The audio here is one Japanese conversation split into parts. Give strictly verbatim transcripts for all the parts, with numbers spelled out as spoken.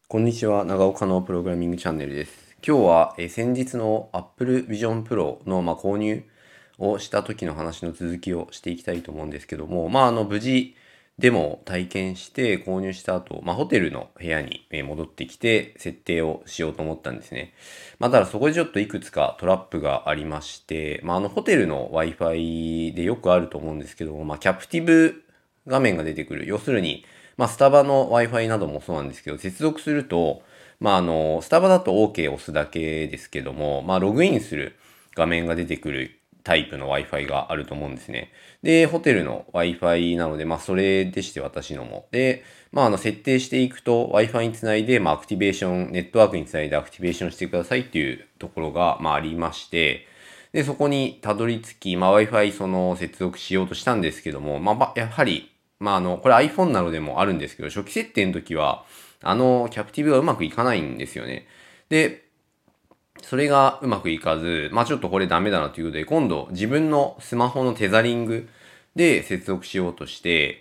こんにちは、長岡のプログラミングチャンネルです。今日は、えー先日の Apple Vision Pro の、まあ、購入をした時の話の続きをしていきたいと思うんですけども、まあ、あの無事デモを体験して購入した後、まあ、ホテルの部屋にえー戻ってきて設定をしようと思ったんですね。まあ、ただそこでちょっといくつかトラップがありまして、まあ、あのホテルの Wi-Fi でよくあると思うんですけども、まあ、キャプティブ画面が出てくる。要するに、まあ、スタバの Wi-Fi などもそうなんですけど、接続すると、まあ、あの、スタバだと OK を押すだけですけども、まあ、ログインする画面が出てくるタイプの Wi-Fi があると思うんですね。で、ホテルの Wi-Fi なので、まあ、それでして私のも。で、まあ、あの、設定していくと Wi-Fi につないで、まあ、アクティベーション、ネットワークにつないでアクティベーションしてくださいっていうところが、まあ、ありまして、で、そこにたどり着き、まあ、Wi-Fi その接続しようとしたんですけども、まあ、ばやはり、まあ、あの、これ iPhone なのでもあるんですけど、初期設定の時は、あの、キャプティブがうまくいかないんですよね。で、それがうまくいかず、まあちょっとこれダメだなということで、今度自分のスマホのテザリングで接続しようとして、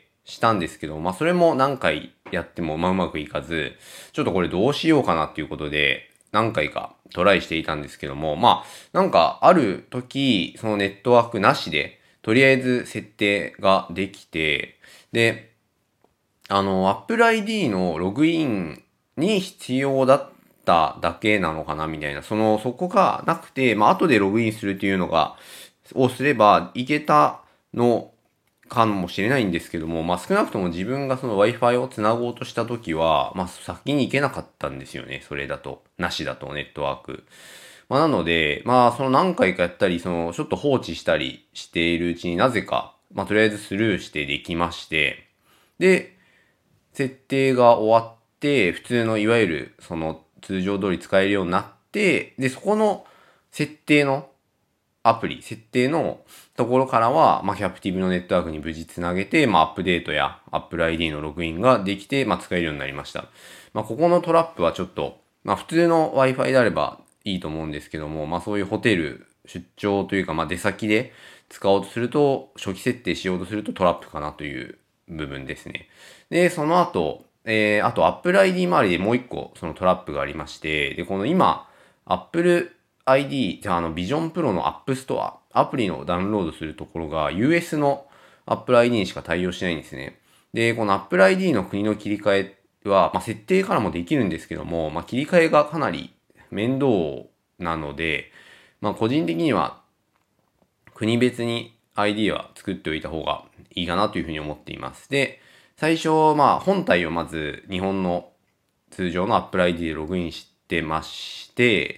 したんですけど、まあそれも何回やってもまあうまくいかず、ちょっとこれどうしようかなっていうことで、何回かトライしていたんですけども、まあなんかある時、そのネットワークなしで、とりあえず設定ができて、で、あの、Apple アイディー のログインに必要だっただけなのかなみたいな。その、そこがなくて、まあ、後でログインするっていうのが、をすればいけたのかもしれないんですけども、まあ、少なくとも自分がその Wi-Fi をつなごうとしたときは、まあ、先に行けなかったんですよね。それだと。なしだと、ネットワーク。まあ、なので、まあ、その何回かやったり、その、ちょっと放置したりしているうちになぜか、まあ、とりあえずスルーしてできまして、で、設定が終わって、普通のいわゆるその通常通り使えるようになって、で、そこの設定のアプリ、設定のところからは、まあ、キャプティブのネットワークに無事つなげて、まあ、アップデートや Apple アイディー のログインができて、まあ、使えるようになりました。まあ、ここのトラップはちょっと、まあ、普通の Wi-Fi であればいいと思うんですけども、まあ、そういうホテル出張というか、まあ、出先で使おうとすると、初期設定しようとするとトラップかなという部分ですね。で、その後、えー、あと Apple アイディー 周りでもう一個そのトラップがありまして、で、この今、Apple アイディー、じゃああの Vision Pro の App Store、アプリのダウンロードするところが ユーエス の Apple アイディー にしか対応してないんですね。で、この Apple アイディー の国の切り替えは、まあ、設定からもできるんですけども、まあ、切り替えがかなり面倒なので、まあ、個人的には国別に アイディー は作っておいた方がいいかなというふうに思っています。で、最初、まあ、本体をまず日本の通常の Apple アイディー でログインしてまして、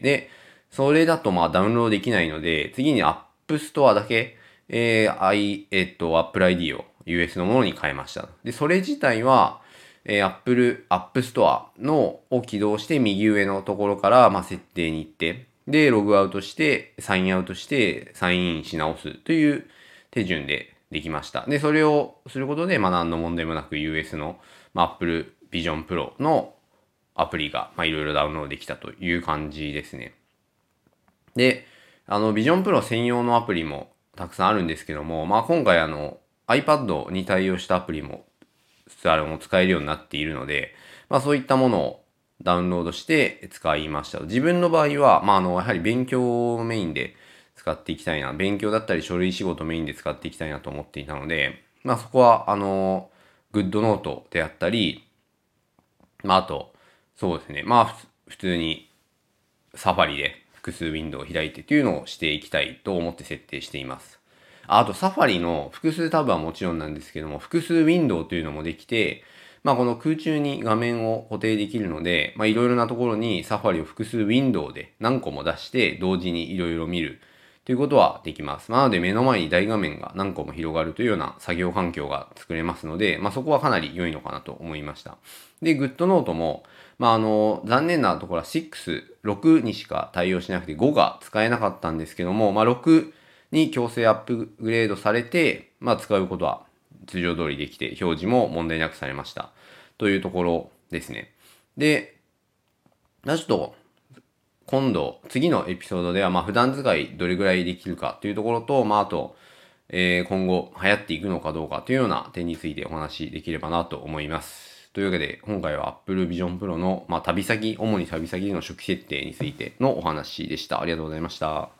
で、それだとまあダウンロードできないので、次に App Store だけ、えー、I、えっと、Apple アイディー を ユーエス のものに変えました。で、それ自体は、えー、Apple App Store のを起動して右上のところから、まあ、設定に行って、で、ログアウトして、サインアウトして、サインインし直すという手順でできました。で、それをすることで、まあ、何の問題もなく ユーエス の、まあ、Apple Vision Pro のアプリが、まあ、いろいろダウンロードできたという感じですね。で、あの、Vision Pro 専用のアプリもたくさんあるんですけども、まあ、今回あの、iPad に対応したアプリも、あれも使えるようになっているので、まあ、そういったものをダウンロードして使いました。自分の場合は、まあ、あの、やはり勉強メインで使っていきたいな、勉強だったり書類仕事メインで使っていきたいなと思っていたので、まあ、そこは、あの、GoodNote であったり、まあ、あと、そうですね。まあ、ふ普通にサファリで複数ウィンドウを開いてっていうのをしていきたいと思って設定しています。ああと、サファリの複数タブはもちろんなんですけども、複数ウィンドウというのもできて、まあ、この空中に画面を固定できるので、まあ、いろいろなところにサファリを複数ウィンドウで何個も出して同時にいろいろ見るということはできます。なので目の前に大画面が何個も広がるというような作業環境が作れますので、まあ、そこはかなり良いのかなと思いました。で、GoodNote も、まあ、あの、残念なところはろく、ろくにしか対応しなくてごが使えなかったんですけども、まあ、ろくに強制アップグレードされて、まあ、使うことは通常通りできて、表示も問題なくされました。というところですね。で、ちょっと今度、次のエピソードでは、まあ、普段使いどれぐらいできるかというところと、まあ、あと、えー今後流行っていくのかどうかというような点についてお話しできればなと思います。 というわけで、今回は Apple Vision Pro の、まあ、旅先、主に旅先での初期設定についてのお話でした。ありがとうございました。